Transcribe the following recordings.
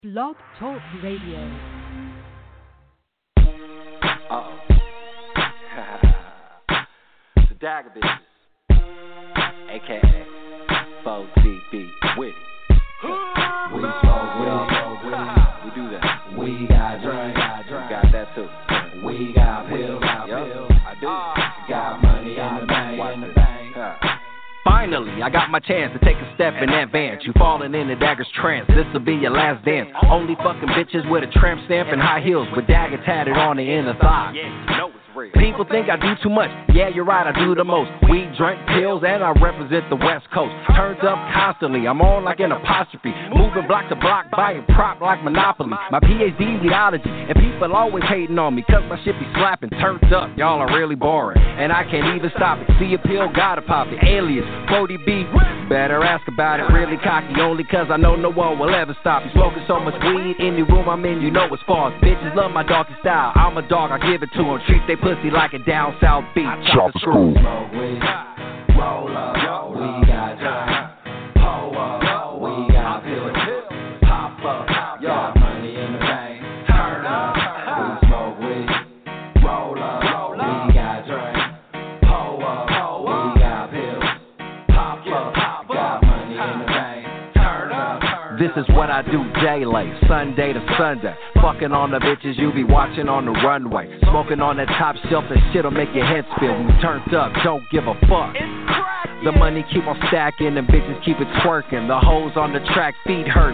Blog Talk Radio. Uh-oh. It's the Dagger Bitches, a.k.a. 4DB Witty. We smoke weed, we do that. We got drink, we got that too. We got pills, I do. Got money in the bank, Finally, I got my chance to take a step in advance. You falling in the Dagger's trance, this'll be your last dance. Only fucking bitches with a tramp stamp and high heels with Dagger tatted on the inner thigh. People think I do too much. Yeah, you're right, I do the most. Weed, drink, pills, and I represent the West Coast. Turned up constantly, I'm on like an apostrophe. Moving block to block, buying prop like Monopoly. My PhD weedology, and people always hating on me, cause my shit be slapping. Turned up, y'all are really boring, and I can't even stop it. See a pill, gotta pop it. Alias, 40B, better ask about it. Really cocky, only cause I know no one will ever stop me. Smoking so much weed, any room I'm in, you know it's false. Bitches love my doggy style, I'm a dog, I give it to them. Treat they pussy like a down south beat. Chop the screw. Smoke weed, roll up, we got drink, pull up, we got pills, pop up, got money in the bank, turn up, we smoke weed, roll up, we got drink, pull up, we got pills, pop up, got money in the bank, turn up. This is what I do daily, Sunday to Sunday. Fucking on the bitches you be watching on the runway. Smoking on that top shelf, that shit'll make your head spin. We turned up, don't give a fuck. The money keep on stacking, and bitches keep it twerking. The hoes on the track, feet hurt.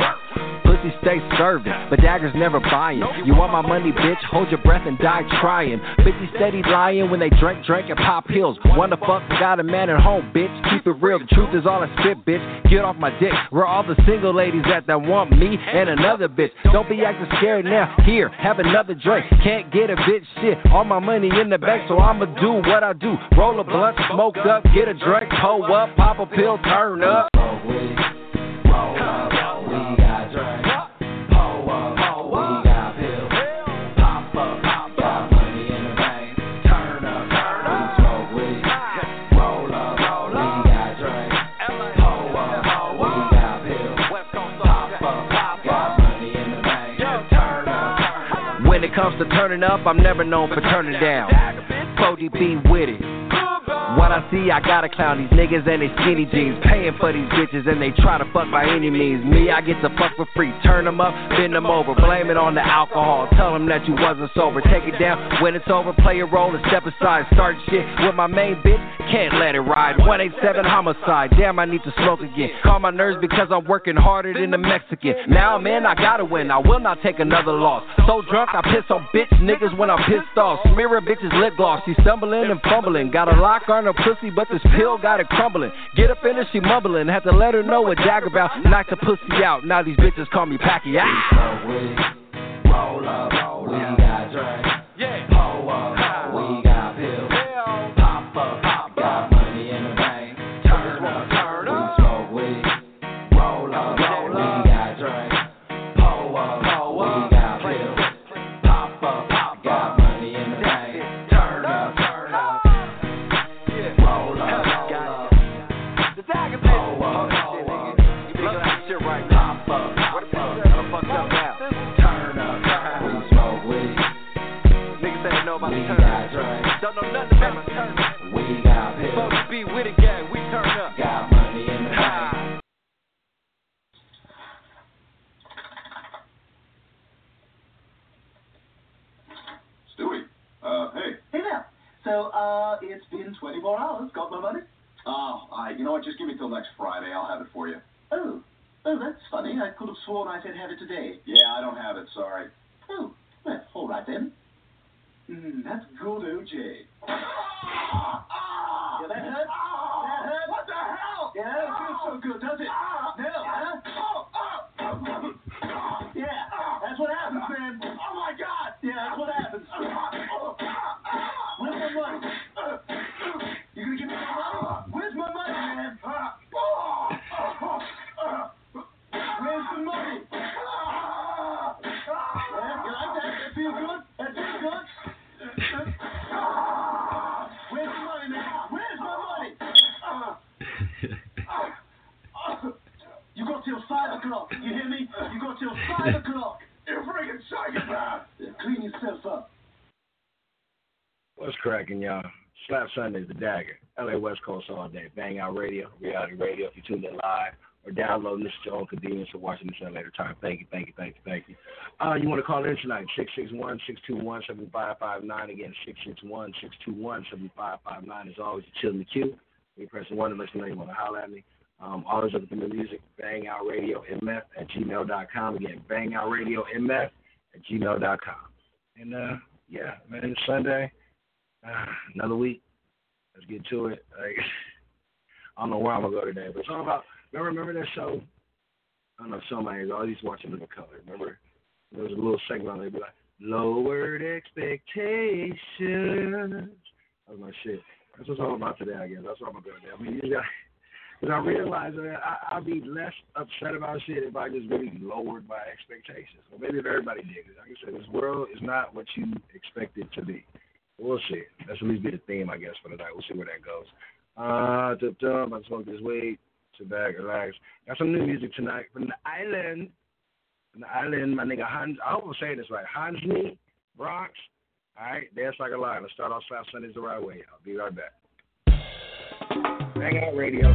Pussy stay serving, but Dagger's never buying. You want my money, bitch? Hold your breath and die trying. Bitches steady lying when they drink and pop pills. Wanna fuck, got a man at home, bitch. Keep it real, the truth is all I spit, bitch. Get off my dick. Where all the single ladies that want me and another bitch. Don't be acting scared now. Here, have another drink. Can't get a bitch shit. All my money in the bank, so I'ma do what I do. Roll a blunt, smoke up, get a drink, pull up, pop a pill, turn up. Smoke weed, roll up, we got drink. When it comes to turning up, I'm never known for turning down. 4DB with it. What I see, I gotta clown these niggas and they skinny jeans. Paying for these bitches and they try to fuck by any means. Me, I get to fuck for free. Turn them up, bend them over. Blame it on the alcohol. Tell them that you wasn't sober. Take it down when it's over. Play a role and step aside. Start shit with my main bitch. Can't let it ride. 187 homicide. Damn, I need to smoke again. Calm my nerves because I'm working harder than the Mexican. Now I'm in, I gotta win. I will not take another loss. So drunk, I piss on bitch niggas when I'm pissed off. Smear a bitch's lip gloss. She stumbling and fumbling. Got a lock on her pussy, but this pill got it crumbling. Get up in her, she mumbling. Had to let her know what Dagger about. Knock the pussy out. Now these bitches call me Pacquiao. Smoke weed, roll up, we got drink, pull up, we got pills, pop up, got money in the bank, turn up, we smoke weed, roll up, we got drink, pull up, we got pills, pop up, got money in the bank, turn up, roll up, the Dagger Bitch, pull up, you love that shit right now, pop up, what the fuck up now, turn up, we smoke weed, niggas ain't know about the turn up, don't know nothing about the turn up, we got pills, supposed to be with it, gang, we turn up, got money in the bank. Stewie, hey. Hey now. So, it's been 24 hours. Got my money? Oh, you know what, just give me till next Friday, I'll have it for you. Oh, that's funny. I could have sworn I said have it today. Yeah, I don't have it, sorry. Oh, well, all right then. That's good, OJ. Yeah, that hurt? That hurt? What the hell? Yeah, it feels so good, does it? No, huh? Yeah, that's what happens, man. Oh my God! Yeah, that's what happens. Where's my money? You gonna give me my money? Where's my money, man? Where's the money? Yeah, you like that? That feel good? That feel good? Where's the money, man? Where's my money? You go till 5 o'clock. You hear me? You go till 5 5 o'clock. You friggin' psychopath. Clean yourself up. What's cracking, y'all? Slap Sundays, the Dagger. LA West Coast all day. Bang Out Radio, Reality Radio. If you tuned in live or download this at your own convenience or watching this at a later time, thank you. You want to call in tonight, 661-621-7559. Again, 661-621-7559. As always, you chill in the queue. You press 1 and let you know you want to holler at me. Always looking for the music, bangoutRadioMF@gmail.com. Again, bangoutRadioMF@gmail.com. And, yeah, man, it's Sunday. Another week. Let's get to it. I don't know where I'm going to go today, but it's all about, remember that show? I don't know, somebody always watching Living Color. Remember? There was a little segment on there, be like, lowered expectations. That was my shit. That's what it's all about today, I guess. That's what I'm going to do today. I mean, you got, because I realize that I'd be less upset about shit if I just really lowered my expectations. Or maybe if everybody did it. Like I said, this world is not what you expect it to be. We'll see. That's at least be the theme, I guess, for tonight. We'll see where that goes. I'm smoke this weed. Sit back, relax. Got some new music tonight from the island. From the island, my nigga Hans. I hope I'm saying this right. Hansney, Bronx. All right, dance like a lion. Let's start off Slap Sundays the right way. I'll be right back. Bang Out Radio.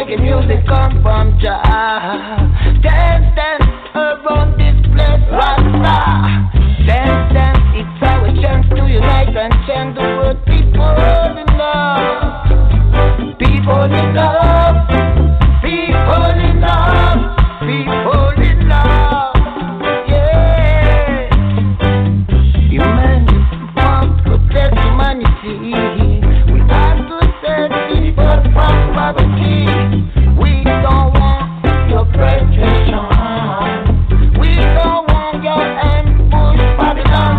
reggae music come from Jah. Dance, dance around this place, Rasta. Dance, dance, it's our chance to unite and change the world. People in love, people in love, people in love, people in love. Yeah, humanity must protect humanity. We have to set people from poverty. We don't want your oppression. We don't want your ambush Babylon.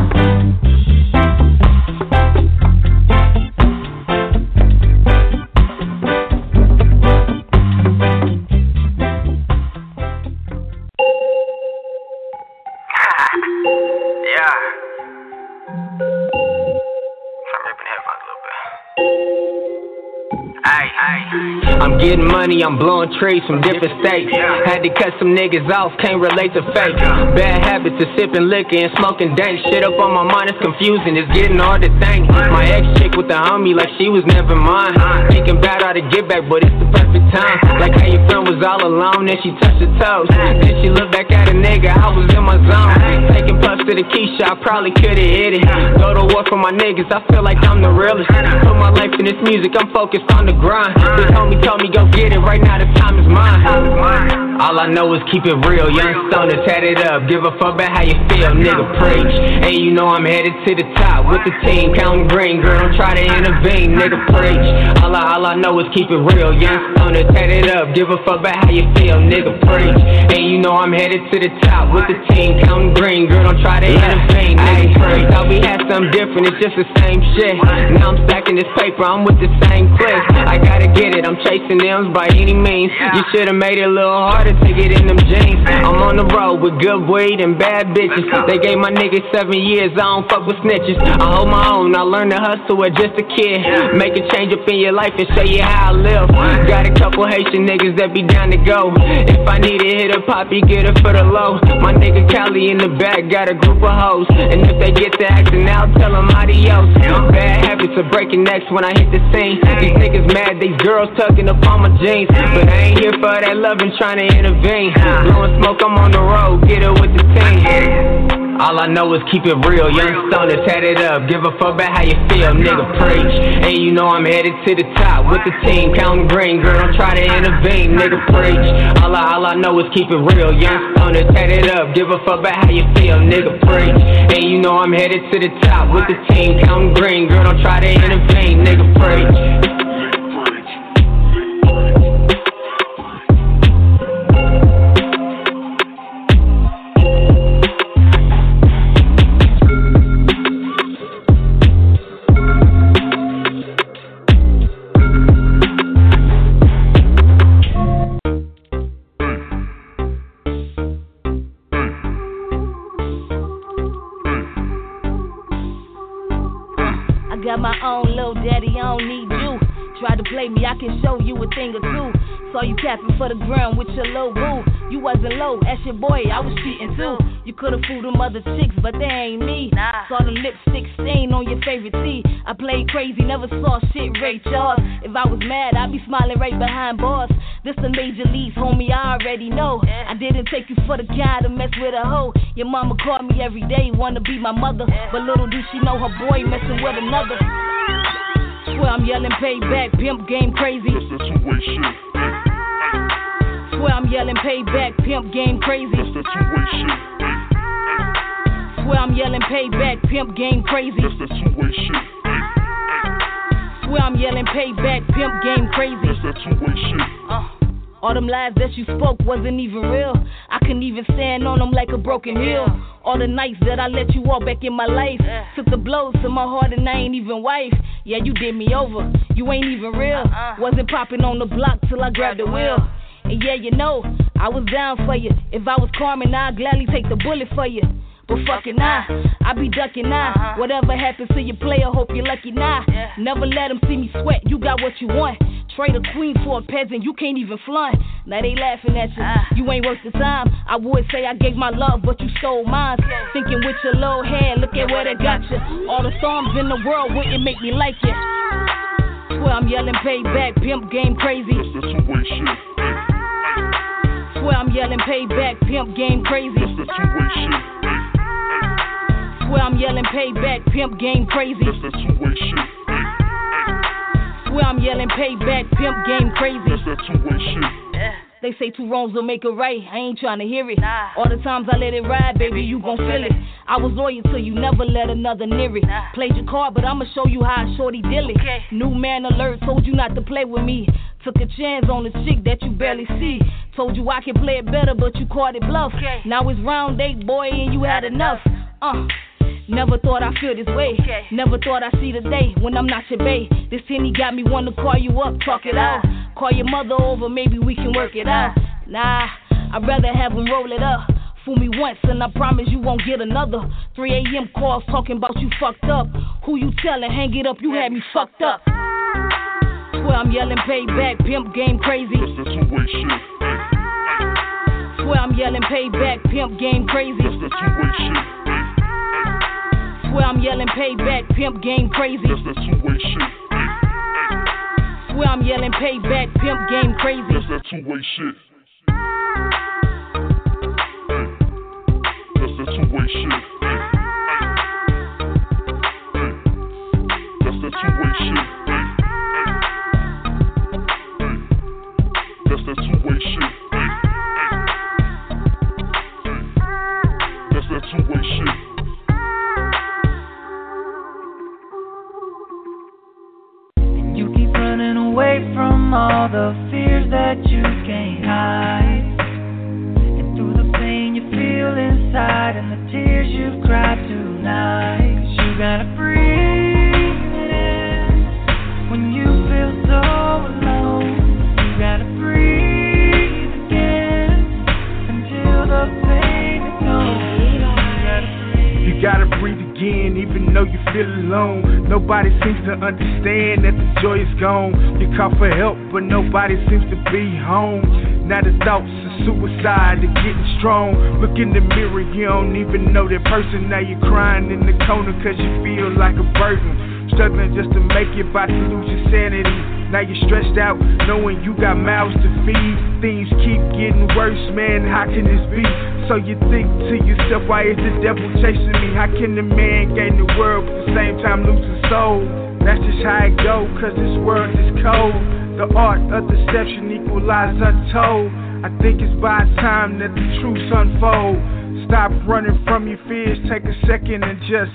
Yeah. I'm ripping the headphones a little bit. I'm getting money, I'm blowing trees from different states. Had to cut some niggas off, can't relate to fake. Bad habits of sipping liquor and smoking dank. Shit up on my mind, it's confusing, it's getting hard to think. My ex-chick with the homie like she was never mine. Thinking about how to get back, but it's the perfect time. Like how your friend was all alone, then she touched her toes. Then she looked back at a nigga, I was in my zone. Taking puffs to the key shop, probably could've hit it. Go to war for my niggas, I feel like I'm the realest. Put my life in this music, I'm focused on the grind. Big homie told me go get it, right now the time is mine. All I know is keep it real, young stoner, tat it up. Give a fuck about how you feel, nigga, preach. And you know I'm headed to the top with the team, counting green, girl, don't try to intervene, nigga, preach. All I know is keep it real, young stoner, tat it up. Give a fuck about how you feel, nigga, preach. And you know I'm headed to the top with the team, counting green, girl, don't try to intervene, nigga, preach. Thought we had something different, it's just the same shit. Now I'm stacking this paper, I'm with the same clip. I gotta get it, I'm chasing them by any means. You should've made it a little harder to get in them jeans. I'm on the road with good weed and bad bitches. They gave my niggas 7 years, I don't fuck with snitches. I hold my own, I learned to hustle at just a kid. Make a change up in your life and show you how I live. Got a couple Haitian niggas that be down to go. If I need a hit a poppy, get it for the low. My nigga Cali in the back got a group of hoes. And if they get to acting out, tell them adios. Bad habits of breaking necks when I hit the scene. These niggas mad, these girls tucking up on my jeans. But I ain't here for that loving, trying to intervene. Blowing smoke, I'm on the road, get it with the team. All I know is keep it real, young stoner, tat it up. Give a fuck about how you feel, nigga, preach. And you know I'm headed to the top with the team, counting green, girl, don't try to intervene, nigga, preach. All I know is keep it real, young stoner, tat it up. Give a fuck about how you feel, nigga, preach. And you know I'm headed to the top with the team, counting green, girl, don't try to intervene, nigga, preach. Got my own little daddy, I don't need you. Try to play me, I can show you a thing or two. Saw you capping for the ground with your little boo. You wasn't low, ask your boy, I was cheating too. You could've fooled them other chicks, but they ain't me. Saw the lipstick stain on your favorite tee. I played crazy, never saw shit Ray Charles. If I was mad, I'd be smiling right behind bars. This the major leagues, homie, I already know. I didn't take you for the guy to mess with a hoe. Your mama called me every day, wanna be my mother. But little do she know her boy messing with another. Swear I'm yelling payback, pimp game crazy. That's that two-way shit. Swear I'm yelling payback, pimp game crazy. That's that two-way shit. Swear I'm yelling payback, pimp game crazy. That's that two-way shit. Swear I'm yelling payback, pimp game crazy. That's that two-way shit. All them lies that you spoke wasn't even real. I couldn't even stand on them like a broken hill. All the nights that I let you walk back in my life. Took the blows to my heart and I ain't even wife. Yeah, you did me over, you ain't even real. Wasn't popping on the block till I grabbed the wheel. And yeah, you know, I was down for you. If I was Carmen, I'd gladly take the bullet for you. But fucking I be ducking now. Whatever happens to your player, hope you're lucky now. Never let them see me sweat, you got what you want. Trade a queen for a peasant, you can't even flaunt. Now they laughing at you, you ain't worth the time. I would say I gave my love, but you stole mine. Thinking with your low head, look at where they got you. All the storms in the world wouldn't make me like you. Swear I'm yelling payback, pimp game crazy. That's that two-way shit. payback, pimp game crazy. That's that two-way shit. Swear I'm yelling payback, pimp game crazy. That's that two-way shit. Swear I'm yelling payback, pimp game crazy. That's that two-way shit. They say two wrongs will make a right, I ain't tryna hear it. All the times I let it ride, baby, you gon' feel it. I was loyal till you never let another near it. Played your card, but I'ma show you how a shorty deal it. New man alert, told you not to play with me. Took a chance on a chick that you barely see. Told you I could play it better, but you caught it bluff. Now it's round 8, boy, and you had enough. Never thought I'd feel this way. Never thought I'd see the day when I'm not your bae. This Henny got me wanna call you up, talk it out. Call your mother over, maybe we can work it out. Nah, I'd rather have them roll it up. Fool me once and I promise you won't get another. 3 a.m. calls talking about you fucked up. Who you telling? Hang it up, you had me fucked up. Swear I'm yelling payback, pimp game crazy. That's that two-way shit. Swear I'm yelling payback, pimp game crazy. That's that two-way shit. Swear I'm yelling payback, pimp game crazy. That's that two-way shit. Swear I'm yelling payback, pimp game crazy. That's that two-way shit. That's that two-way shit. That's that two-way shit. That's that two-way shit. That's that two-way shit. You keep running away from all the fears that you can't hide. And through the pain you feel inside and the tears you've cried tonight. 'Cause you gotta breathe it in when you feel so alone. You gotta breathe again until the pain is gone. You gotta breathe again, even though you feel alone. Nobody seems to understand that the joy is gone. You call for help, but nobody seems to be home. Now the thoughts of suicide are getting strong. Look in the mirror, you don't even know that person. Now you're crying in the corner cause you feel like a burden. Struggling just to make it, about to lose your sanity. Now you're stressed out, knowing you got mouths to feed. Things keep getting worse, man, how can this be? So you think to yourself, why is the devil chasing me? How can the man gain the world but at the same time lose his soul? That's just how it go, cause this world is cold. The art of deception equalize untold. I think it's by time that the truth unfold. Stop running from your fears, take a second and just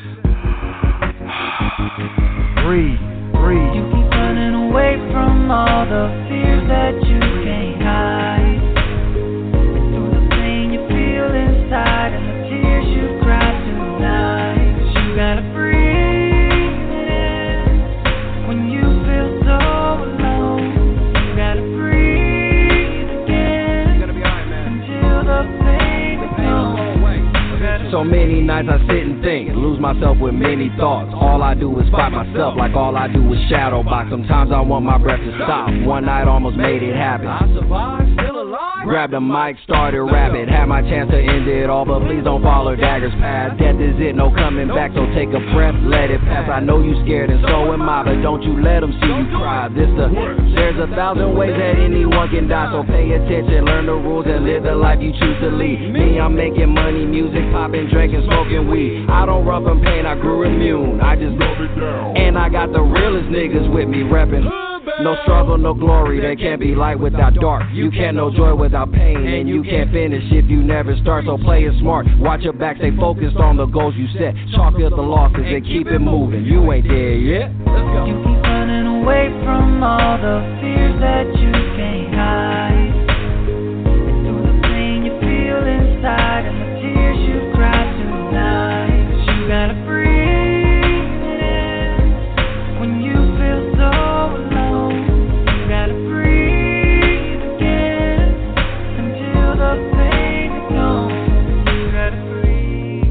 breathe. You keep running away from all the fears that you can't hide. And through the pain you feel inside and the tears you cry tonight. 'Cause you gotta breathe it in when you feel so alone. You gotta breathe again until the pain is gone. So many nights I sit and think and lose myself with many thoughts. All I do is fight myself, like all I do is shadow box. Sometimes I want my breath to stop. One night almost made it happen. I survived, still alive. Grabbed the mic, started rapping. Had my chance to end it all, but please don't follow Dagger's path. Death is it, no coming back, so take a breath, let it pass. I know you scared and so am I, but don't you let them see you cry. There's 1,000 ways that anyone can die, so pay attention, learn the rules and live the life you choose to lead. Me, I'm making money, music, popping, drinking, smoking weed. I don't run from pain, I grew immune. I just love it down. And I got the realest niggas with me reppin'. No struggle, no glory, there can't be light without dark. You can't know joy without pain, and you can't finish if you never start, so play it smart. Watch your back, stay focused on the goals you set. Chalk up the losses and keep it moving. You ain't dead yet. Let's go. You keep running away from all the fears that you can't hide. And through the pain you feel inside and the tears you cry tonight. 'Cause you gotta breathe it in when you feel so alone. You gotta breathe again until the pain is gone. You gotta breathe.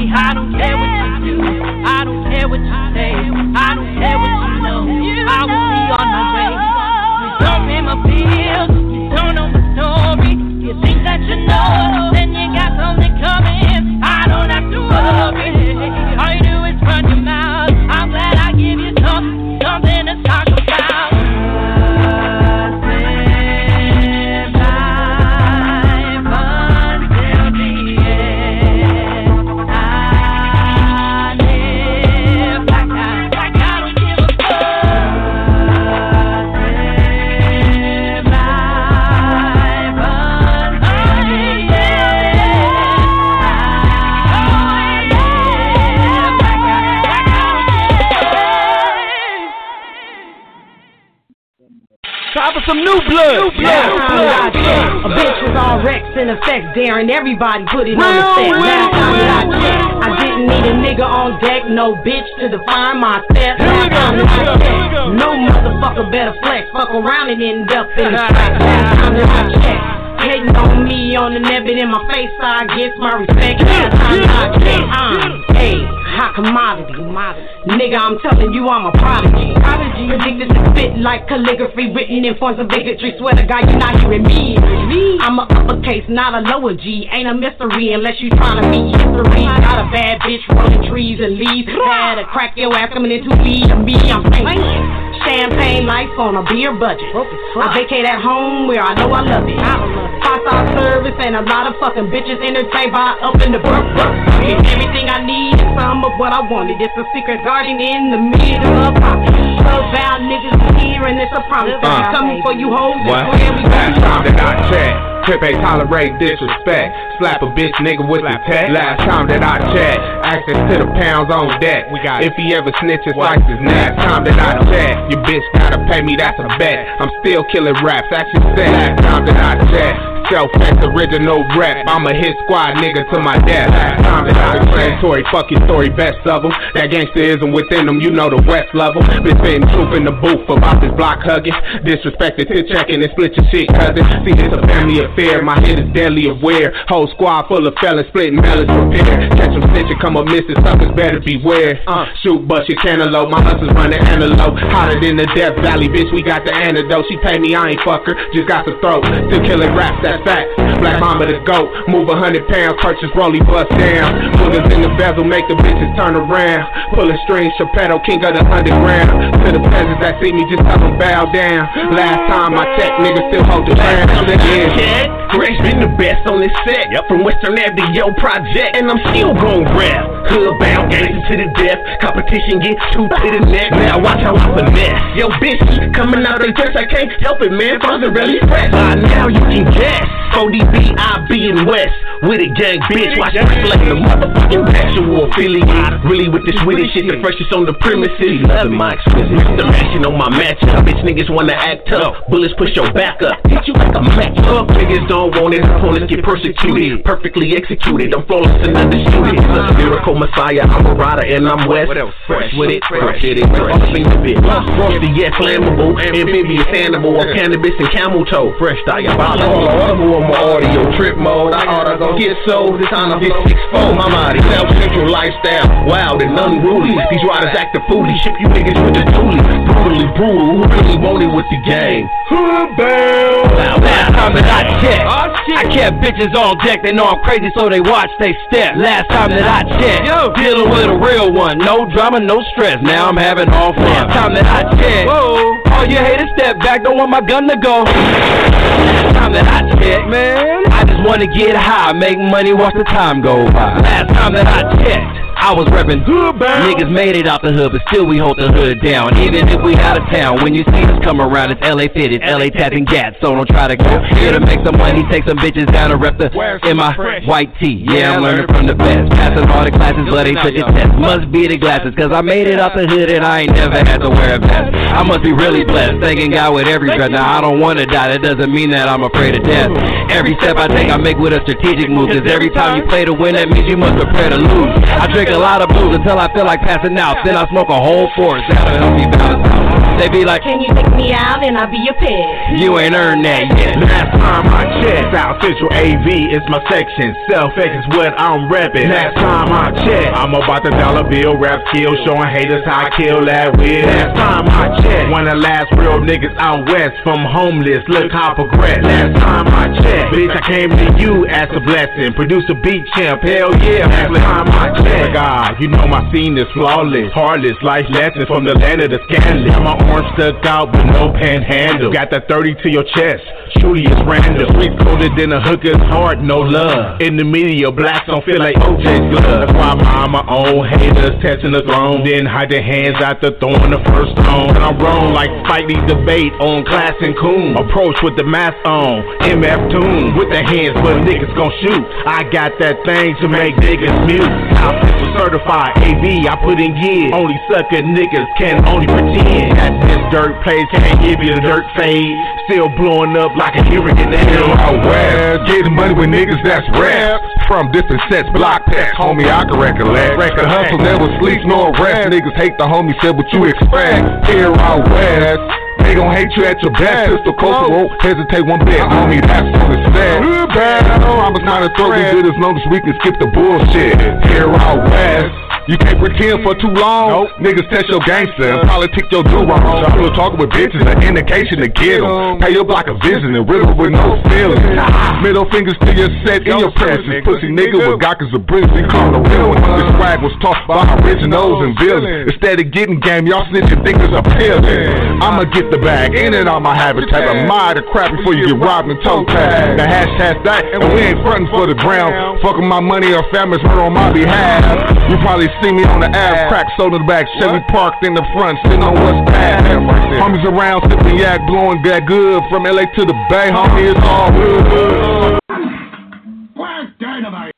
I don't care what you do, I don't care what you say, I don't care what you know, I will be on my way. You don't pay my bills, you don't know my story, you think that you know, then you got something coming, I don't have to worry. All you do is run your mouth, I'm glad I give you something to talk about. Time for some new blood. A bitch was all Rex in effect, daring everybody put it on the set. Last time that I checked, I didn't need a nigga on deck, no bitch to define my step. Last time that I checked, no motherfucker better flex, fuck around and end up in the track. Last time that I checked, hating on me on the net, but in my face I get my respect. Last time that I checked, hey, hot commodity. Nigga, I'm telling you I'm a prodigy. Addicted to spit like calligraphy, written in forms of bigotry. Swear to God, you're not hearing me. I'm a uppercase, not a lower G. Ain't a mystery unless you tryna meet history. Got a bad bitch rolling trees and leaves. Had to crack your ass coming into weed. And me, I'm famous. Champagne life on a beer budget. I vacate at home where I know I love it. 5-star service and a lot of fucking bitches entertained by up in the burp. Get everything I need and some of what I wanted. It's a secret garden in the middle of pocket. Love bound niggas here and it's a promise. Coming for you hoes. Last time that I checked, Trip ain't tolerate disrespect. Slap a bitch nigga with the tech. Last time that I checked, access to the pounds on deck. If he ever snitches, slice his neck. Last time that I checked, your bitch gotta pay me, that's a bet. I'm still killing raps, action set. Last time that I checked, self-ex original rep. I'm a hit squad nigga to my death. Last time that I explanatory, fuck your story, best of them. That gangsterism within them, you know the West level. Been spitting truth in the booth about this block hugging. Disrespected to checking and split your shit, cousin. See, it's a family affair, my hit is deadly aware. Whole squad full of fellas, splitting melons prepared. Catch them snitching, come up missing, suckers better beware. Shoot, bust your cantaloupe, my hustle's running antelope. Hotter than the Death Valley, bitch, we got the antidote. She pay me, I ain't fuck her, just got the throat. Still killing raps, that's fact. Black mama the goat, move 100 pounds, purchase rollie, bust down. Boogers in the bezel, make the bitches turn around. Pulling strings, Chappelle, king of the underground. To the peasants that see me, just tell them bow down. Last time I checked, niggas still hold the ground. Greg's been the best on this set. From Western Ave to Yo Project, and I'm still gon' rap. Hood bound, gangster to the death. Competition gets two to the neck. Now watch how I finesse. Yo, bitch, coming out of the dress, I can't help it, man. Father really fresh. By now you can guess. ODB, I be in West. With a gang, bitch. Watch me select the motherfucking actual affiliate. Really with this witty shit, the freshest on the premises. Loving my exquisite. The matching on my matchup. Bitch niggas wanna act tough. Bullets push your back up. Hit you like a match up. Niggas don't want it. Opponents get persecuted. Perfectly executed. I'm flawless and undisputed. A lyrical messiah. I'm a rider and I'm West. Fresh with it. Fresh with it. All things a bit. Frosty yet flammable. Amphibious animal. Or cannabis and camel toe. Fresh diabolical. Audible on my audio trip mode. I oughta go get sold. This time I get 6-4. My body. Self-central lifestyle. Wild and unruly. These riders act a foolish. Ship you niggas with the toolie. Brutally brutal. Who really want it with the game? Last time that I checked, I kept bitches on deck. They know I'm crazy, so they watch, they step. Last time that I checked, dealing with a real one. No drama, no stress. Now I'm having all fun. Last time that I checked, all you haters step back. Don't want my gun to go. Last time that I checked, man, I just wanna get high, make money, watch the time go by. Last time that I checked, I was reppin' hood bound. Niggas made it out the hood, but still we hold the hood down. Even if we out of town, when you see us come around, it's LA fitted, LA tapping gats. So don't try to go here to make some money, take some bitches down to rep the in my white tee. Yeah, I'm learning from the best. Passing all the classes, but ain't took a test. Must be the glasses, cause I made it out the hood and I ain't never had to wear a vest. I must be really blessed, thanking God with every breath. Now I don't wanna die, that doesn't mean that I'm afraid of death. Every step I take, I make with a strategic move. Cause every time you play to win, that means you must prepare to lose. I drink a lot of booze until I feel like passing out. Then I smoke a whole forest, that'll help me balance out. They be like, can you take me out and I'll be your pet? You ain't earned that yet. Last time I checked, South Central AV is my section. Self-X is what I'm reppin'. Last time I checked, I'm about the dollar bill rap skill, showing haters how I kill that will. Last time I checked, one of the last real niggas out west from homeless. Look how I progress. Last time I checked, bitch, I came to you as a blessing. Produce a beat champ, hell yeah. Last time I checked, God, you know my scene is flawless. Heartless life lessons from the land of the scandalous. Got my arm stuck out but no panhandle. Got that 30 to your chest, truly it's random. Street colder than a hooker's heart, no love. In the media, blacks don't feel like OJ's glove. That's why I'm my own haters testing the throne. Then hide their hands after throwing the first stone. And I'm wrong like Spike Lee debate on Class and Coon. Approach with the mask on, MF Tune. With the hands but niggas gon' shoot. I got that thing to make niggas mute. South Central certified AV, I put in years. Only sucker niggas can only pretend. At this dirt place, can't give you the dirt fade. Still blowing up like a hurricane. Out west, getting money with niggas that's rap. From different sets, block packs, homie, I can recollect. The hustle never sleeps nor rest. Niggas hate the homie, said what you expect. Here out west, they gon' hate you at your best. Pistol closer, won't hesitate one bit. Homie, that's on the set. I'm just trying to throw you good as long as we can skip the bullshit. Here out west, you can't pretend for too long. Niggas test your gangster and politic your do wrong. I'm still talking with bitches, an indication to get them. Pay your block a visit and riddle with no feelings. Middle fingers to your set in your presence. Pussy nigga with gawkers of bricks and call the real one. This swag was taught by originals and villains. Instead of getting game, y'all snitching think it's appealing. I'ma get the bag, in and out my habitat. Admire the crap before you get robbed and toe tagged. The hashtag that, and we ain't frontin' for the ground. Fucking my money or family's hurt on my behalf. You probably see me on the Ave, crack soda in the back, Chevy parked in the front, sitting on what's past. Homies around sipping yak, blowing that good. From LA to the Bay, homie, it's all good. Black Dynamite!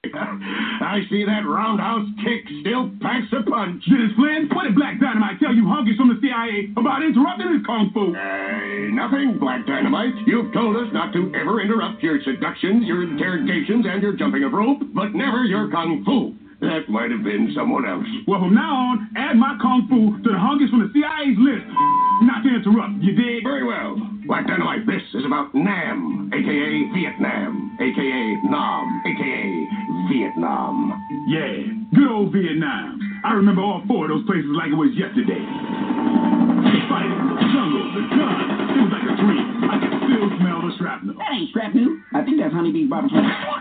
I see that roundhouse kick still packs a punch. Did his friend? What did Black Dynamite tell you hunkies from the CIA about interrupting his kung fu? Nothing, Black Dynamite. You've told us not to ever interrupt your seductions, your interrogations, and your jumping of rope, but never your kung fu. That might have been someone else. Well, from now on, add my kung fu to the hunkies from the CIA's list. Not to interrupt, you dig? Very well. Black Dynamite, this is about Nam, a.k.a. Vietnam, a.k.a. Nam, a.k.a. Vietnam. Yeah, good old Vietnam. I remember all four of those places like it was yesterday. The fighting, the jungle, the gun. It was like a dream. I can still smell the shrapnel. That ain't shrapnel. I think that's honeybee barbecue.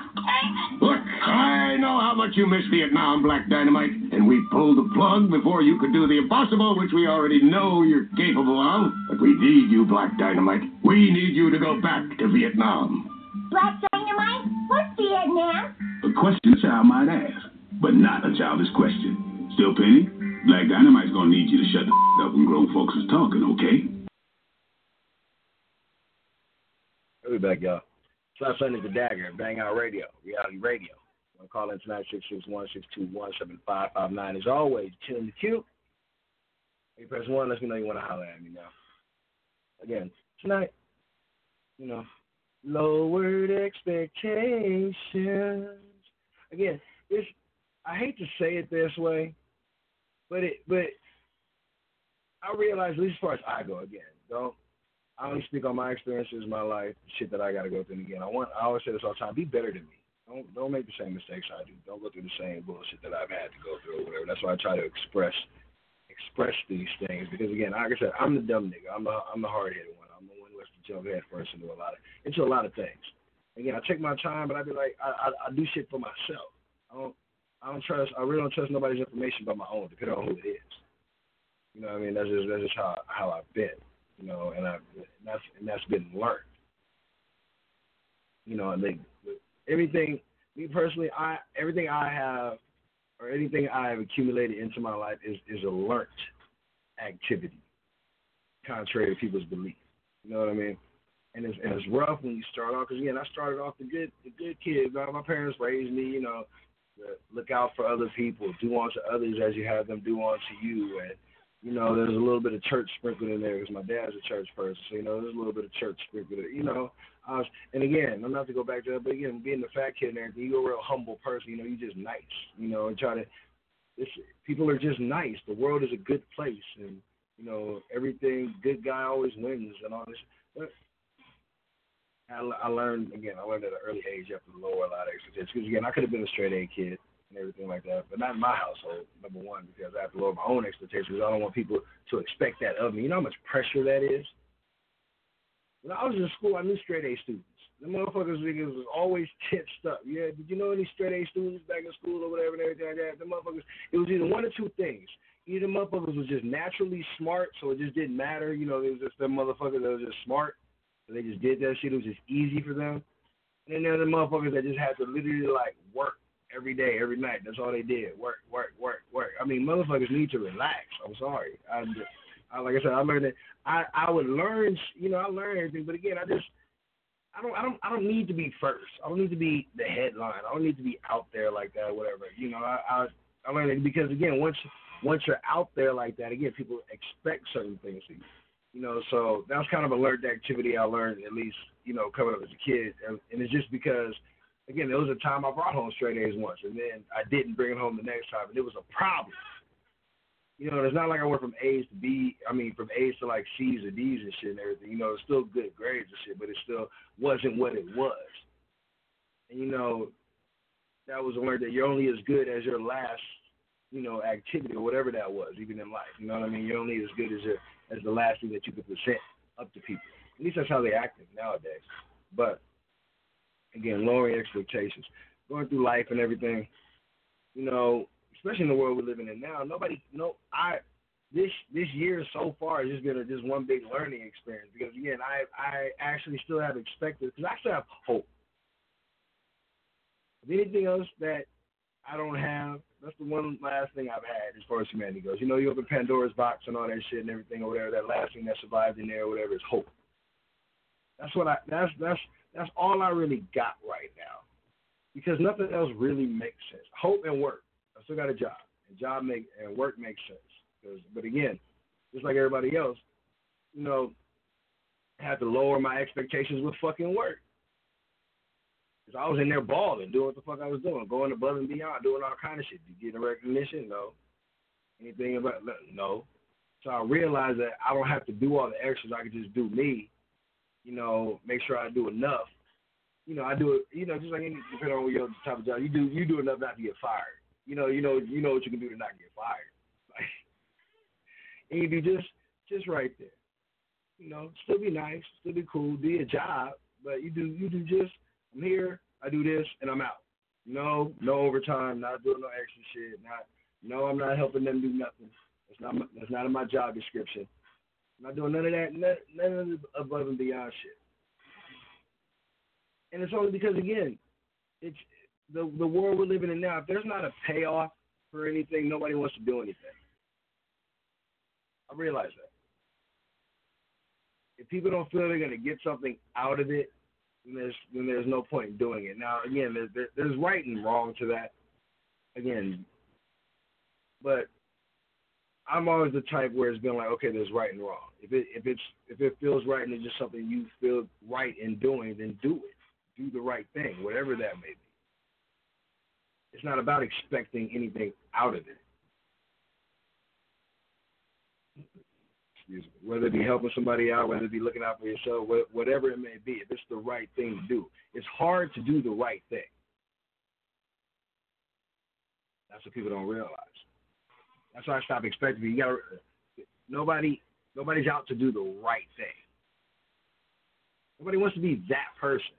Look, I know how much you miss Vietnam, Black Dynamite, and we pulled the plug before you could do the impossible, which we already know you're capable of. But we need you, Black Dynamite. We need you to go back to Vietnam. Black Dynamite? What's Vietnam? A question a child might ask, but not a childish question. Still, Penny, Black Dynamite's gonna need you to shut the up when grown folks is talking, okay? We'll be back, y'all. South Sunday the Dagger, Bang Out Radio, Reality Radio. I'm calling tonight 661-621-7559. As always, chilling the queue. Hey, press 1, let me know you want to holler at me now. Again, tonight, you know, lowered expectations. Again, I hate to say it this way, but I realize, at least as far as I go, again, I only speak on my experiences, my life, shit that I got to go through. And again, I always say this all the time: be better than me. Don't make the same mistakes I do. Don't go through the same bullshit that I've had to go through or whatever. That's why I try to express these things, because again, like I said, I'm the dumb nigga. I'm the hard-headed one. I'm the one who has to jump head first into a lot of things. Again, I take my time, but I be like, I do shit for myself. I really don't trust nobody's information but my own, depending on who it is. You know what I mean? That's just how I've been. You know, and that's been learned. You know, and everything, me personally, everything I have or anything I have accumulated into my life is a learned activity, contrary to people's belief. You know what I mean? And it's rough when you start off, because again, I started off the good kid. My parents raised me, you know, to look out for other people, do unto others as you have them do unto you, and you know, there's a little bit of church sprinkled in there because my dad's a church person. So, you know, there's a little bit of church sprinkled in, you know. And again, I'm not to go back to that, but again, being the fat kid and everything, you're a real humble person. You know, you're just nice, you know, and people are just nice. The world is a good place. And You know, everything, good guy always wins and all this. But I learned at an early age you have to lower a lot of expectations. Because, again, I could have been a straight A kid and everything like that, but not in my household, number one, because I have to lower my own expectations because I don't want people to expect that of me. You know how much pressure that is? When I was in school, I knew straight A students. The motherfuckers was always tipsed up. Yeah, did you know any straight A students back in school or whatever and everything like that? The motherfuckers, it was either one or two things. Either motherfuckers was just naturally smart, so it just didn't matter. You know, it was just them motherfuckers that was just smart, so they just did that shit. It was just easy for them. And then there were the motherfuckers that just had to literally, like, work every day, every night. That's all they did. Work. I mean, motherfuckers need to relax. I'm sorry. Like I said, I learned that I would learn, you know, I learned everything, but again, I don't need to be first. I don't need to be the headline. I don't need to be out there like that or whatever. You know, I learned it because, again, once you're out there like that, again, people expect certain things of you. You know, so that was kind of a learned activity I learned, at least, you know, coming up as a kid. And it's just because, again, there was a time I brought home straight A's once, and then I didn't bring it home the next time, and it was a problem. You know, it's not like I went from A's to like C's or D's and shit and everything. You know, it's still good grades and shit, but it still wasn't what it was. And, you know, that was a learn that you're only as good as your last, you know, activity or whatever that was, even in life. You know what I mean? You're only as good as the last thing that you could present up to people. At least that's how they act nowadays. But, again, lowering expectations. Going through life and everything, you know, especially in the world we're living in now, this year so far has just been just one big learning experience because, again, I actually still have expected, because I still have hope. If anything else that I don't have, that's the one last thing I've had as far as humanity goes. You know, you open Pandora's box and all that shit and everything or whatever, that last thing that survived in there or whatever is hope. That's all I really got right now because nothing else really makes sense. Hope and work. I still got a job, and work makes sense. But again, just like everybody else, you know, I had to lower my expectations with fucking work. Because I was in there balling, doing what the fuck I was doing, going above and beyond, doing all kind of shit. You getting recognition? No. Anything about no. So I realized that I don't have to do all the extras. I can just do me, you know, make sure I do enough. You know, I do it, you know, just like any, depending on your type of job, you do enough not to get fired. You know what you can do to not get fired. Like, and you do just right there. You know, still be nice, still be cool, do your job, but you do just, I'm here, I do this, and I'm out. No overtime, not doing no extra shit, I'm not helping them do nothing. That's not in my job description. I'm not doing none of that, none of the above and beyond shit. And it's only because, again, it's the world we're living in now. If there's not a payoff for anything, nobody wants to do anything. I realize that. If people don't feel they're going to get something out of it, then there's no point in doing it. Now, again, there's right and wrong to that. Again, but I'm always the type where it's been like, okay, there's right and wrong. If it feels right and it's just something you feel right in doing, then do it. Do the right thing, whatever that may be. It's not about expecting anything out of it. Excuse me. Whether it be helping somebody out, whether it be looking out for yourself, whatever it may be, if it's the right thing to do. It's hard to do the right thing. That's what people don't realize. That's why I stop expecting. Nobody's out to do the right thing. Nobody wants to be that person.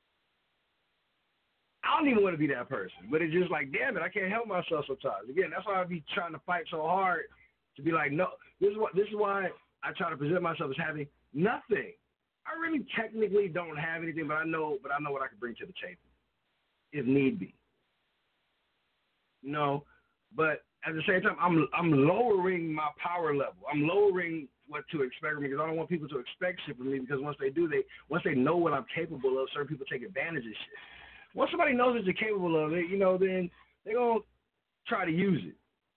I don't even want to be that person, but it's just like, damn it, I can't help myself sometimes. Again, that's why I be trying to fight so hard to be like, no, this is why I try to present myself as having nothing. I really technically don't have anything, but I know what I can bring to the table, if need be. No, but at the same time, I'm lowering my power level. I'm lowering what to expect from me because I don't want people to expect shit from me because once they know what I'm capable of, certain people take advantage of shit. Once somebody knows that you're capable of it, you know, then they're going to try to use it.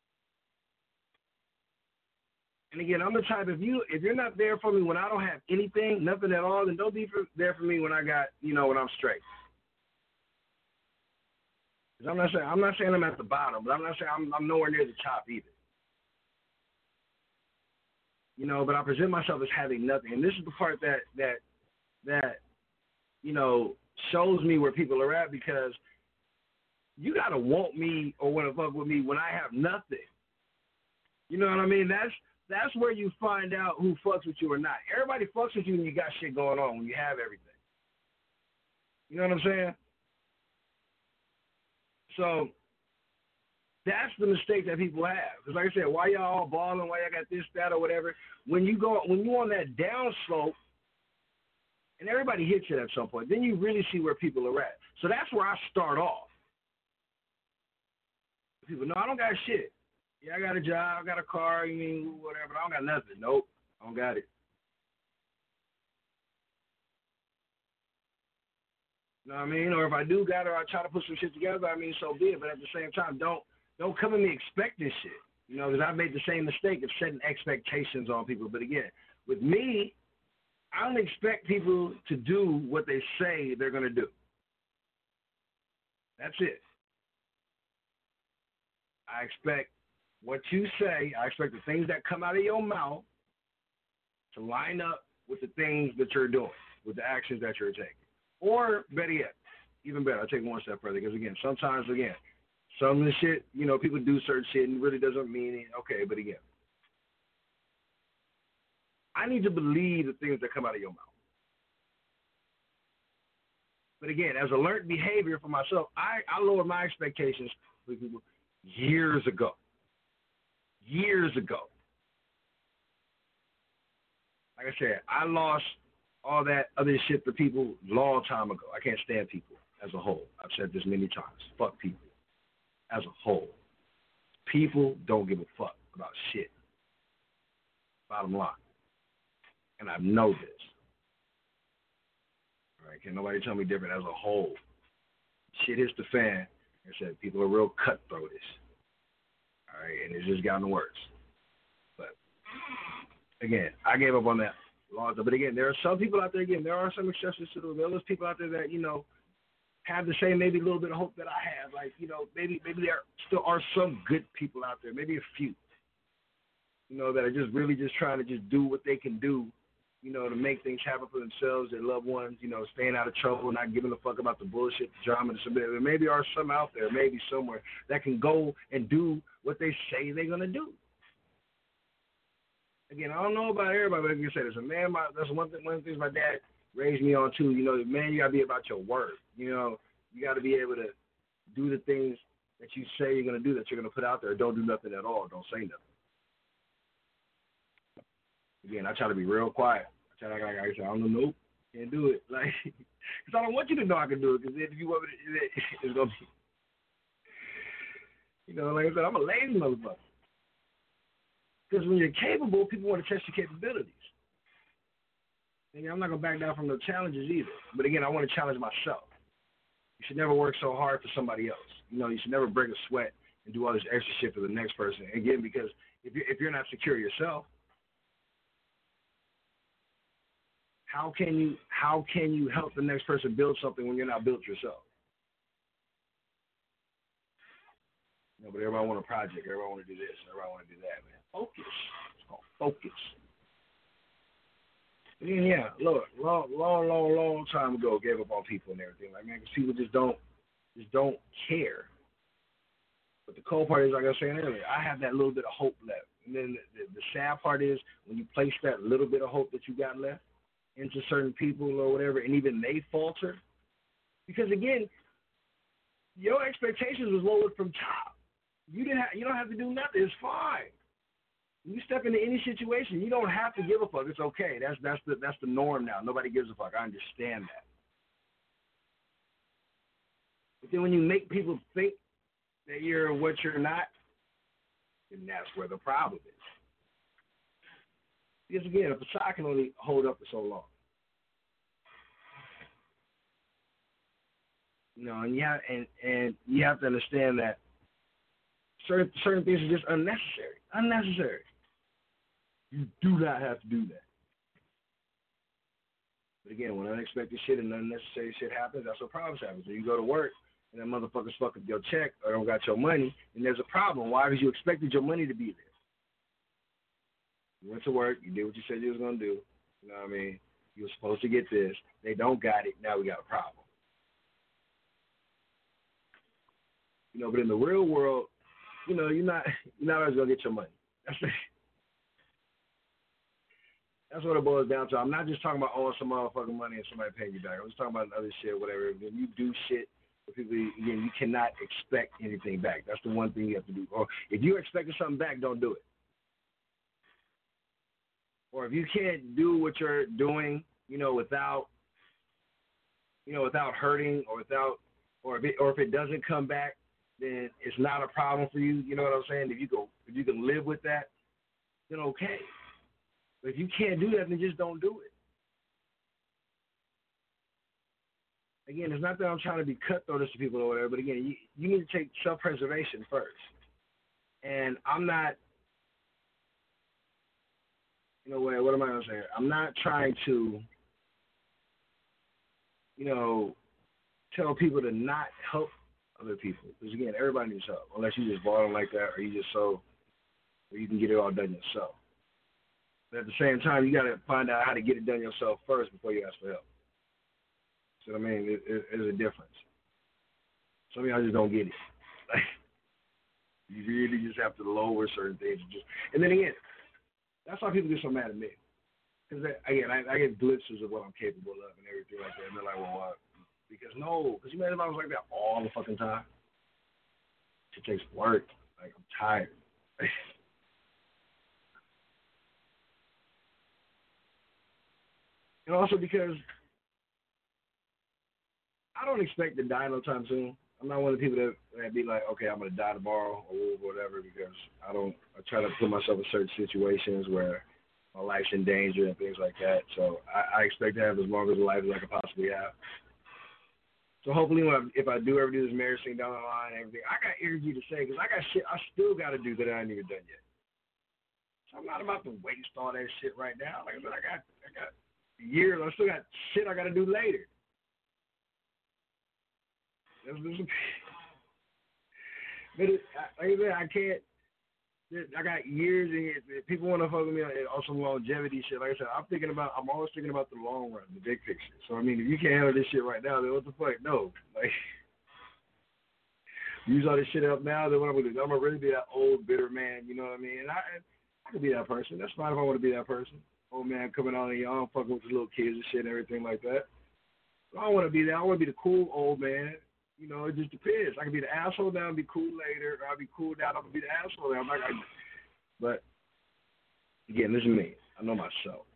And again, I'm the type, if you're not there for me when I don't have anything, nothing at all, then don't be there for me when I got, you know, when I'm straight. Because I'm not saying I'm at the bottom, but I'm not saying I'm nowhere near the top either. You know, but I present myself as having nothing. And this is the part that you know, shows me where people are at, because you got to want me or want to fuck with me when I have nothing. You know what I mean? That's where you find out who fucks with you or not. Everybody fucks with you when you got shit going on, when you have everything. You know what I'm saying? So that's the mistake that people have. Because like I said, why y'all all balling, why y'all got this, that, or whatever, when you on that down slope, and everybody hits it at some point, then you really see where people are at. So that's where I start off. People, no, I don't got shit. Yeah, I got a job, I got a car, you mean, whatever, but I don't got nothing. Nope, I don't got it. You know what I mean? Or if I do got it, or I try to put some shit together, I mean, so be it. But at the same time, don't come at me expecting shit. You know, because I've made the same mistake of setting expectations on people. But again, with me, I don't expect people to do what they say they're going to do. That's it. I expect what you say, I expect the things that come out of your mouth to line up with the things that you're doing, with the actions that you're taking. Or, better yet, even better, I'll take one step further, because, again, sometimes, some of the shit, you know, people do certain shit and it really doesn't mean it. Okay, but again, I need to believe the things that come out of your mouth. But again, as a learned behavior for myself, I lowered my expectations with people years ago. Like I said, I lost all that other shit to people a long time ago. I can't stand people as a whole. I've said this many times. Fuck people as a whole. People don't give a fuck about shit. Bottom line. And I know this. All right, can't nobody tell me different as a whole. Shit hits the fan. Like I said, people are real cutthroatish. All right, and it's just gotten worse. But again, I gave up on that long time. But again, there are some people out there. Again, there are some exceptions to the rule. There are those people out there that, you know, have the same maybe a little bit of hope that I have. Like, you know, maybe there still are some good people out there. Maybe a few. You know, that are just really just trying to just do what they can do, you know, to make things happen for themselves, their loved ones, you know, staying out of trouble, not giving a fuck about the bullshit, the drama, and something. There maybe are some out there, maybe somewhere, that can go and do what they say they're going to do. Again, I don't know about everybody, but like you said, as a man, that's one of the things my dad raised me on, too. You know, man, you got to be about your word. You know, you got to be able to do the things that you say you're going to do, that you're going to put out there. Don't do nothing at all. Don't say nothing. Again, I try to be real quiet. I try to, like I said, I don't know, nope, can't do it. Like, because I don't want you to know I can do it, because if you want me to, it's going to be, you know, like I said, I'm a lazy motherfucker. Because when you're capable, people want to test your capabilities. And I'm not going to back down from the challenges either. But again, I want to challenge myself. You should never work so hard for somebody else. You know, you should never break a sweat and do all this extra shit for the next person. Again, because if you're not secure yourself, how can you help the next person build something when you're not built yourself? You know, but everybody want a project. Everybody want to do this. Everybody want to do that, man. Focus. It's called focus. And then, yeah, look, long time ago, gave up on people and everything. Like, man, because people just don't care. But the cold part is, like I was saying earlier, I have that little bit of hope left. And then the sad part is when you place that little bit of hope that you got left into certain people or whatever, and even they falter. Because again, your expectations was lowered from top. You don't have to do nothing. It's fine. When you step into any situation, you don't have to give a fuck. It's okay. That's the norm now. Nobody gives a fuck. I understand that. But then when you make people think that you're what you're not, then that's where the problem is. Because again, a facade can only hold up for so long. You know, and you have to understand that certain things are just unnecessary. Unnecessary. You do not have to do that. But again, when unexpected shit and unnecessary shit happens, that's what problems happen. When you go to work and that motherfucker's fucking your check or don't got your money, and there's a problem. Why? Because you expected your money to be there. You went to work. You did what you said you was going to do. You know what I mean? You were supposed to get this. They don't got it. Now we got a problem. You know, but in the real world, you know, you're not always going to get your money. That's what it boils down to. I'm not just talking about owing some motherfucking money and somebody paying you back. I'm just talking about other shit, whatever. When you do shit for people, again, you cannot expect anything back. That's the one thing you have to do. Or if you're expecting something back, don't do it. Or if you can't do what you're doing, you know, without hurting or if it doesn't come back, then it's not a problem for you. You know what I'm saying? If you can live with that, then okay. But if you can't do that, then just don't do it. Again, it's not that I'm trying to be cutthroat to people or whatever, but again, you need to take self-preservation first. And I'm not, you know, what am I going to say? I'm not trying to, you know, tell people to not help other people. Because, again, everybody needs help, unless you just balling like that or you can get it all done yourself. But at the same time, you got to find out how to get it done yourself first before you ask for help. So, I mean, there's a difference. Some of y'all just don't get it. Like, you really just have to lower certain things. And then, again, that's why people get so mad at me. Because, again, I get glimpses of what I'm capable of and everything like that. And they're like, well, what? Because you made it I was like that all the fucking time. It takes work. Like, I'm tired. And also because I don't expect to die no time soon. I'm not one of the people that be like, okay, I'm going to die tomorrow or whatever, because I try to put myself in certain situations where my life's in danger and things like that. So I expect to have as long as a life as I could possibly have. So hopefully if I do ever do this marriage thing down the line and everything, I got energy to say, because I got shit I still got to do that I ain't even done yet. So I'm not about to waste all that shit right now. Like I said, I got years. I still got shit I got to do later. But like I said, I can't. I got years in here. People want to fuck with me on some longevity shit. Like I said, I'm always thinking about the long run, the big picture. So I mean, if you can't handle this shit right now, then what the fuck? No, like use all this shit up now. Then what I'm gonna do? I'm gonna really be that old bitter man. You know what I mean? And I could be that person. That's fine if I want to be that person. Old man coming on and y'all fucking with the little kids and shit and everything like that. But I don't want to be that. I want to be the cool old man. You know, it just depends. I can be the asshole now and be cool later, or I'll be cool now and I'll be the asshole now. But, again, this is me. I know myself.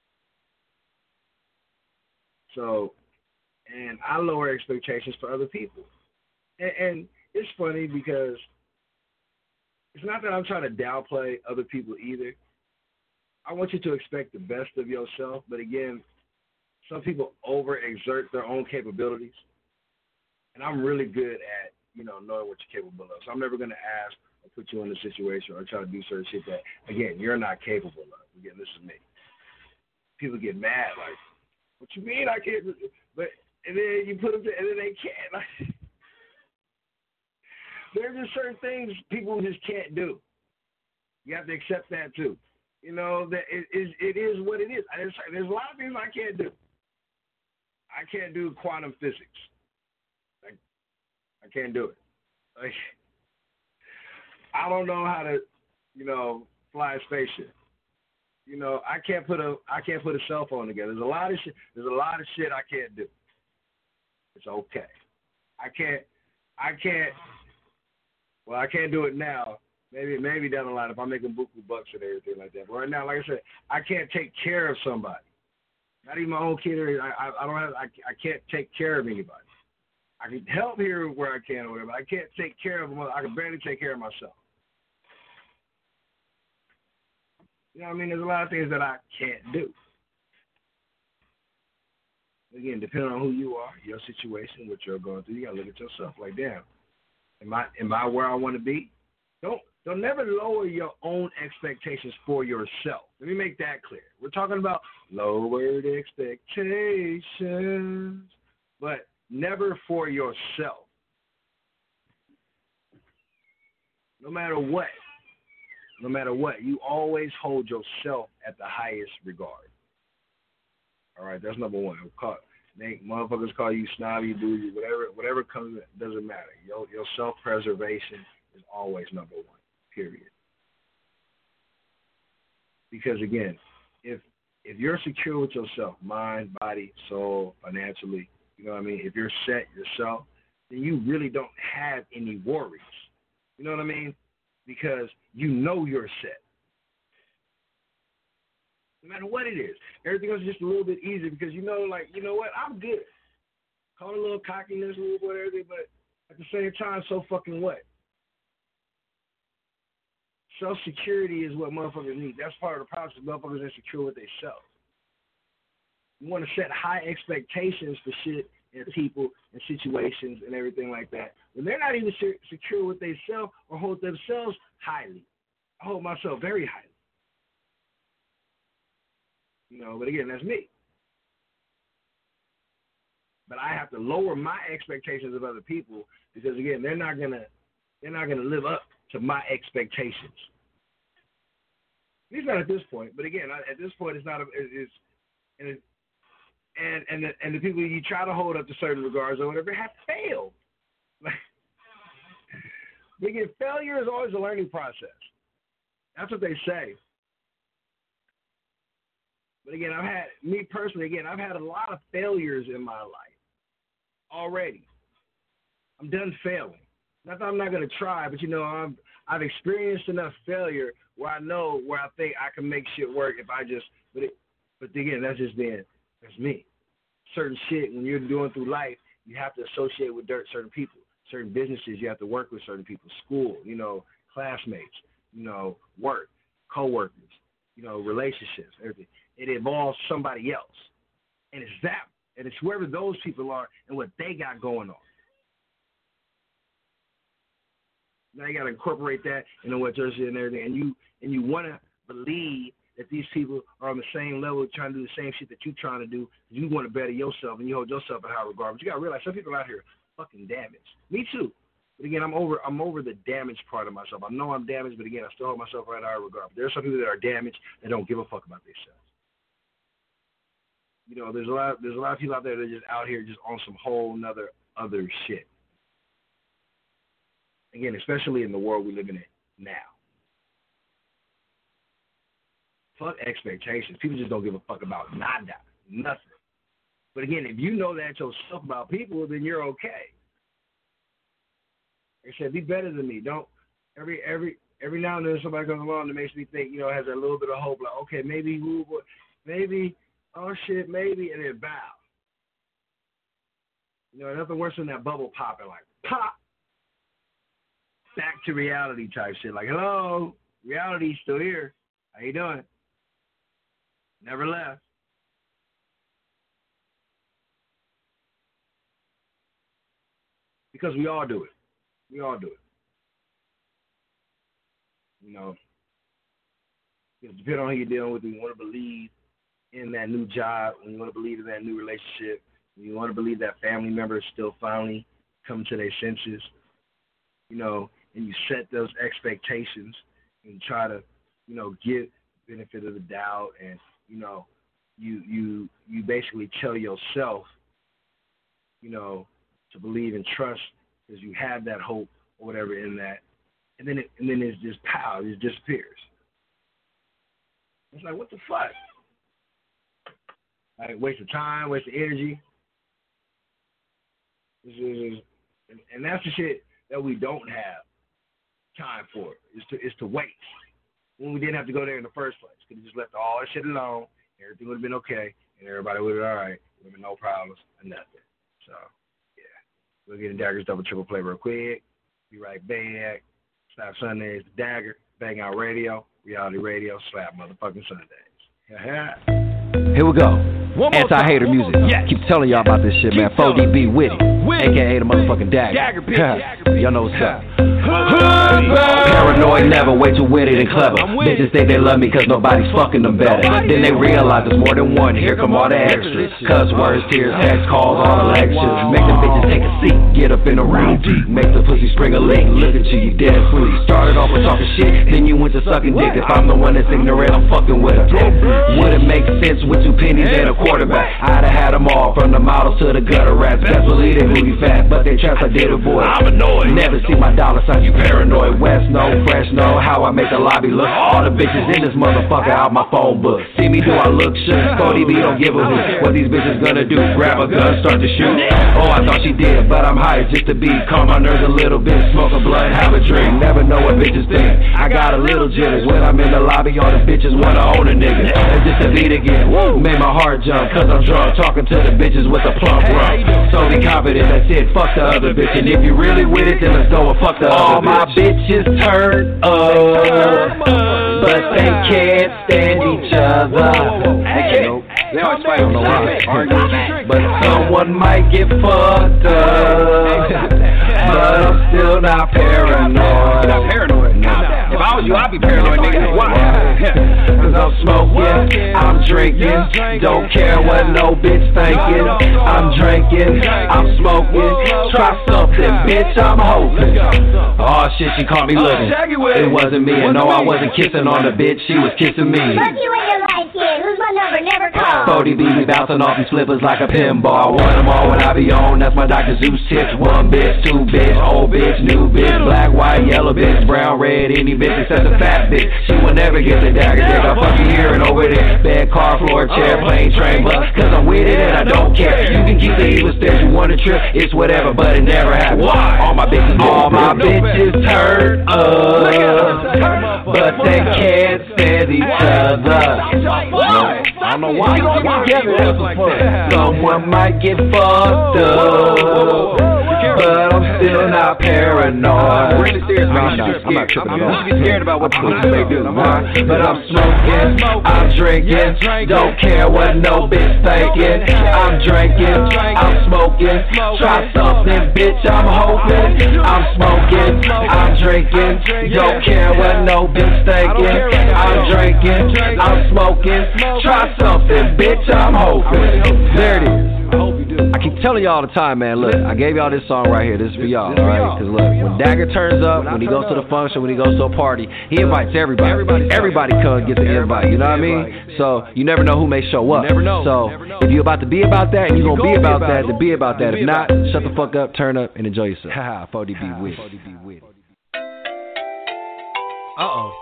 So, and I lower expectations for other people. And it's funny because it's not that I'm trying to downplay other people either. I want you to expect the best of yourself, but again, some people overexert their own capabilities. And I'm really good at, you know, knowing what you're capable of. So I'm never going to ask or put you in a situation or try to do certain shit that, again, you're not capable of. Again, this is me. People get mad, like, what you mean I can't? But, and then you put them to, and then they can't. Like, there's just certain things people just can't do. You have to accept that, too. You know, that it is what it is. There's a lot of things I can't do. I can't do quantum physics. I can't do it. Like, I don't know how to, you know, fly a spaceship. You know, I can't put a cell phone together. There's a lot of shit I can't do. It's okay. I can't do it now. Maybe down the line if I'm making buku bucks and everything like that. But right now, like I said, I can't take care of somebody. Not even my own kid. I can't take care of anybody. I can help here where I can or whatever. I can't take care of them. I can barely take care of myself. You know what I mean? There's a lot of things that I can't do. Again, depending on who you are, your situation, what you're going through, you gotta look at yourself like, damn, am I where I want to be? Don't never lower your own expectations for yourself. Let me make that clear. We're talking about lowered expectations, but never for yourself. No matter what. no matter what, you always hold yourself at the highest regard. All right, that's number one. Motherfuckers call you snobby, bougie, whatever comes, doesn't matter. Your self-preservation is always number one, period. Because again, if you're secure with yourself, mind, body, soul, financially, you know what I mean? If you're set yourself, then you really don't have any worries. You know what I mean? Because you know you're set. No matter what it is. Everything else is just a little bit easier because you know what? I'm good. Call it a little cockiness, a little whatever, but at the same time, so fucking what? Self-security is what motherfuckers need. That's part of the process. Motherfuckers insecure with themselves. You want to set high expectations for shit and people and situations and everything like that. When they're not even secure with themselves or hold themselves highly. I hold myself very highly. But again, that's me. But I have to lower my expectations of other people because again, they're not gonna live up to my expectations. At least not at this point. But again, at this point, it's not. And the people you try to hold up to certain regards or whatever have failed. Again, failure is always a learning process. That's what they say. But again, I've had a lot of failures in my life already. I'm done failing. Not that I'm not going to try, but I've experienced enough failure where I know where I think I can make shit work if I just. But again, that's me. Certain shit when you're doing through life, you have to associate with certain people, certain businesses. You have to work with certain people, school, classmates, work, coworkers, relationships, everything. It involves somebody else, and it's whoever those people are and what they got going on. Now you got to incorporate that into what you're saying and everything, and you want to believe that these people are on the same level trying to do the same shit that you're trying to do. You want to better yourself and you hold yourself in high regard. But you got to realize some people out here are fucking damaged. Me too. But again, I'm over the damaged part of myself. I know I'm damaged, but again, I still hold myself right in high regard. But there are some people that are damaged that don't give a fuck about themselves. There's a lot of people out there that are just out here just on some whole nother other shit. Again, especially in the world we live in now. Fuck expectations. People just don't give a fuck about nothing. But again, if you know that yourself about people, then you're okay. Like I said, be better than me. Don't every now and then somebody comes along that makes me think, has a little bit of hope, like, okay, maybe, oh shit, maybe, and then bow. Nothing worse than that bubble popping, like pop. Back to reality type shit, like, hello, reality's still here. How you doing? Never left. Because we all do it. It depends on who you're dealing with. When you want to believe in that new job, when you want to believe in that new relationship, when you want to believe that family member is still finally coming to their senses, and you set those expectations and try to, give benefit of the doubt, and you basically tell yourself, to believe and trust because you have that hope or whatever in that, and then it's just pow, it disappears. It's like, what the fuck? Like, waste of time, waste of energy. And that's the shit that we don't have time for, is to waste. When we didn't have to go there in the first place. Could have just left all that shit alone, everything would have been okay, and everybody would have been all right. There would have been no problems or nothing. So, yeah. We'll get in Dagger's Double Triple Play real quick. Be right back. Slap Sundays, The Dagger, Bang Out Radio, Reality Radio, Slap Motherfucking Sundays. Here we go. Anti-hater music. Yes. Keep telling y'all about this shit, man. 4DB Witty, a.k.a. the motherfucking Dagger. Y'all know what's up. Paranoid never, way too witty and clever. Bitches think they love me cause nobody's fucking them better. Then they realize there's more than one, here come all the extras. Cuss words, tears, text calls, all the lectures. Make the bitches take a seat, get up in the ring deep. Make the pussy spring a leak, look at you dead sweet. Started off with talking shit, then you went to sucking dick. If I'm the one that's ignorant, I'm fucking with her. Wouldn't make sense with 2 pennies and a quarterback. I'd have had them all, from the models to the gutter rats. Best believe they booty fat, but they traps I did avoid. I'm annoyed. Never see my dollar sign, you paranoid. West know, fresh know how I make the lobby look. All the bitches in this motherfucker out my phone book. See me, do I look shook? Cody B don't give a hoot. What these bitches gonna do? Grab a gun, start to shoot? Oh, I thought she did, but I'm high just to be. Calm my nerves a little bit, smoke a blunt, have a drink. Never know what bitches think. I got a little jitters when I'm in the lobby. All the bitches wanna own a nigga. And just to beat again, made my heart jump. Cause I'm drunk, talking to the bitches with a plump rump. So be confident, that's it, fuck the other bitch. And if you really with it, then let's go and fuck the other bitch. All my bitches turn up, but they can't stand each other. They always fight on the line. But someone might get fucked up. But I'm still not paranoid. Not paranoid? If I was you, I'd be paranoid, nigga. Why? Cause I'm smoking, I'm drinking. Don't care what no bitch thinking. I'm drinking, I'm smoking. Try something, bitch, I'm hoping. Oh shit, she caught me looking. It wasn't me, and no, I wasn't kissing on the bitch. She was kissing me. Fuck you in your life, kid. Who's my number? Never call. 40 B be bouncing off these flippers like a pinball. I want them all when I be on. That's my Dr. Zeus tips. 1 bitch, 2 bitch, old bitch, new bitch, black, white, yellow bitch, brown, red, any bitch except a fat bitch. She will never get the dagger dick. I fuck you here and over there. Bed, car, floor, chair, plane, train, bus. Cause I'm with it and I don't care. You can keep the evil stairs. You want a trip? It's whatever, but it never happens. Why? All my bitches turn up, but they can't stand each other. I don't know why. Someone might get fucked up, but I'm still not paranoid. I'm really serious. I'm not tripping. I'm just scared about what they do. But I'm smoking, I'm drinking. Don't care what no bitch thinking. I'm drinking, I'm smoking. Try something, bitch, I'm hoping. I'm smoking, I'm drinking. Don't care what no bitch thinking. I'm drinking, I'm smoking. Try something, bitch, I'm hoping. There it is. I keep telling y'all all the time, man, look, I gave y'all this song right here. This is for y'all, alright? Cause look, when Dagger turns up, when he goes to the function, when he goes to a party, he invites everybody. Everybody comes and gets an invite, you know what I mean? So, you never know who may show up. So, if you're about to be about that, and you're gonna be about that, then be about that. If not, shut the fuck up, turn up, and enjoy yourself. Haha, 40B with. Uh-oh.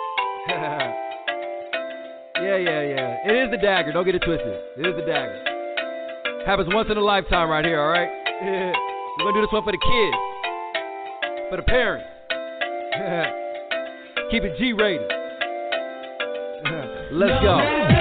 Yeah. It is the Dagger, don't get it twisted. It is the Dagger. Happens once in a lifetime right here, alright? We're gonna do this one for the kids. For the parents. Keep it G-rated. Let's go.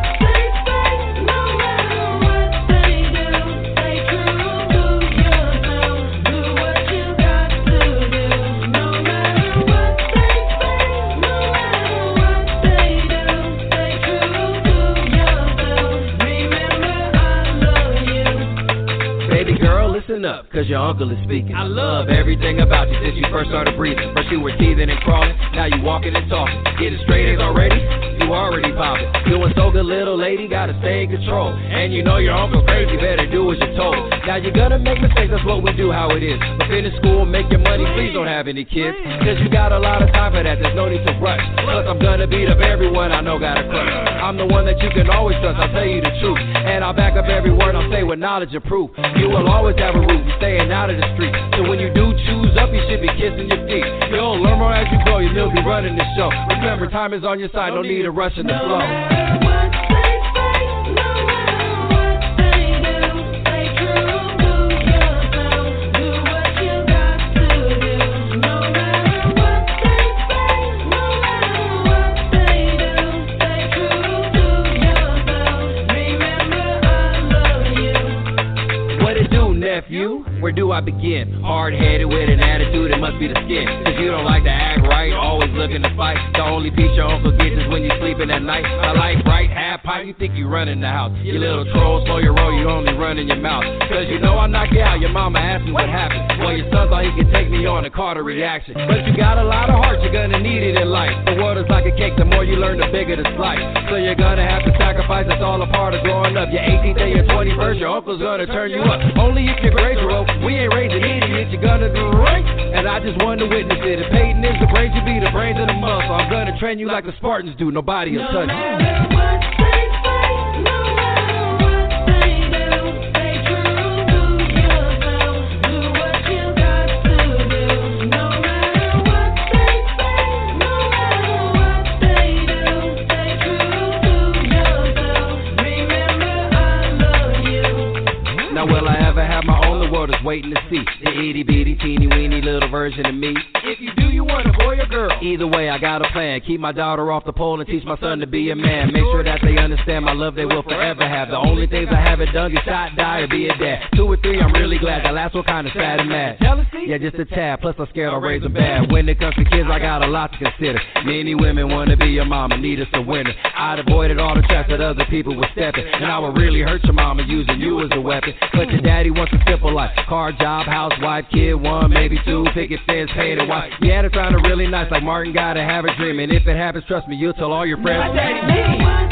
Listen up, cause your uncle is speaking. I love everything about you since you first started breathing. First you were teething and crawling, now you walking and talking. Getting straight A's already, you already popping. Doing so good, little lady, gotta stay in control. And you know your uncle's crazy, better do as you're told. Now you're gonna make mistakes, that's what we do, how it is. But finish school, make your money, please don't have any kids. Cause you got a lot of time for that, there's no need to rush. Plus I'm gonna beat up everyone I know got a crush. I'm the one that you can always trust, I'll tell you the truth. And I'll back up every word I'll say with knowledge and proof. You will always have a roof, you're staying out of the street. So when you do choose up, you should be kissing your feet. You'll learn more as you go, you'll be running the show. Remember, time is on your side, no need to rush in the flow. Where do I begin? Hard-headed with an attitude, it must be the skin. Cause you don't like to act right, always looking to fight. The only peace your uncle gets is when you're sleeping at night. I like bright, half pipe, you think you running the house. You little troll, slow your roll, you only run in your mouth. Cause you know I knock you out, your mama asked me what happened. Well, your son thought he could take me on and caught a reaction. But you got a lot of heart, you're gonna need it in life. The world is like a cake, the more you learn, the bigger the slice. So you're gonna have to sacrifice, it's all a part of growing up. Your 18th and your 21st, your uncle's gonna turn you up. Only if you're grateful, we ain't raising idiots, you're gonna do right. And I just want to witness it. If Peyton is the brains, you be the brains of the muscle. I'm gonna train you like the Spartans do, nobody will touch you. Now will I ever have my own? The world is waiting to see the itty bitty teeny weeny little version of me. If you do, you want a boy or girl? Either way, I got a plan. Keep my daughter off the pole and teach my son to be a man. Make sure that they understand my love they will forever have. The only things I haven't done is shot, die, or be a dad. 2 or 3, I'm really glad. The last one kinda sad and mad. Jealousy? Yeah, just a tad. Plus I'm scared I'll raise them bad. When it comes to kids, I got a lot to consider. Many women wanna be your mama, need us to win it. I'd avoided all the traps that other people were stepping, and I would really hurt your mama using you as a weapon. But your daddy wants a simple life. Car, job, housewife, kid, 1, maybe 2, picket fence, paid a wife. Yeah, it sounded really nice, like Martin gotta have a dream. And if it happens, trust me, you'll tell all your friends. My daddy,